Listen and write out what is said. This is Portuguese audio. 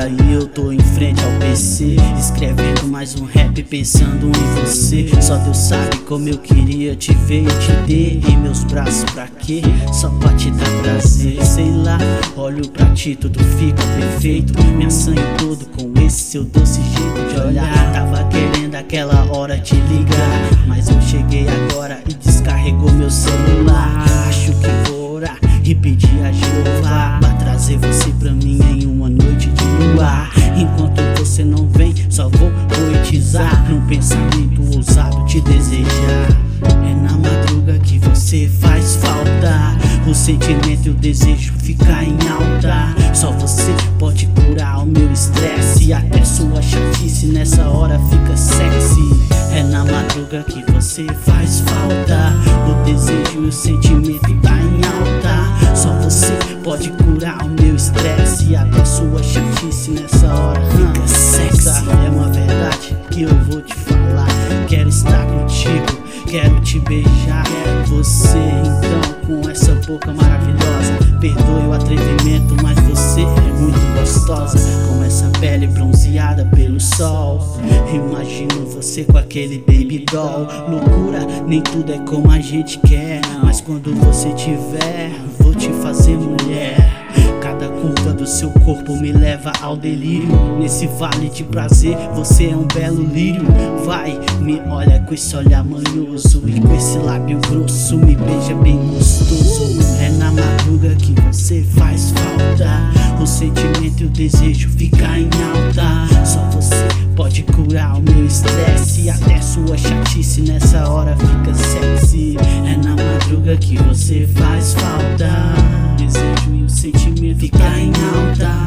madrugada e eu tô em frente ao PC, escrevendo mais um rap pensando em você. Só Deus sabe como eu queria te ver e te ter em meus braços. Pra quê? Só pra te dar prazer. Sei lá, olho pra ti, tudo fica perfeito. Me assanho todo com esse seu doce jeito de olhar. Tava querendo aquela hora te ligar, mas eu cheguei agora e descarregou meu celular. Acho que vou orar e pedir a Jeová pra trazer você pra mim em uma noite de luar. Enquanto você não vem, só vou poetizar num pensamento ousado te desejar. É na madruga que você faz falta, o sentimento e o desejo ficar em alta. Só você pode curar o meu estresse e até sua chatice nessa hora fica sexy. É na madruga que você faz falta, o desejo e o sentimento tá em alta. Só você pode curar o meu estresse e até sua chatice nessa hora fica sexy. É uma verdade que eu vou te falar. Quero estar contigo, quero te beijar. Você então com essa boca maravilhosa, perdoe o atrevimento, mas você é muito gostosa. Com essa pele bronzeada pelo sol, imagino você com aquele baby doll. Loucura, nem tudo é como a gente quer, mas quando você tiver, vou te fazer mulher. Cada curva do seu corpo me leva ao delírio. Nesse vale de prazer, você é um belo lírio. Vai, me olha com esse olhar manhoso e com esse lábio grosso, me beija bem gostoso. É na madruga que você faz falta, o sentimento e o desejo ficar em alta. Só você pode curar o meu estresse e até sua chatice nessa hora fica sexy. É na madruga que você faz falta, o desejo e o sentimento ficar em alta.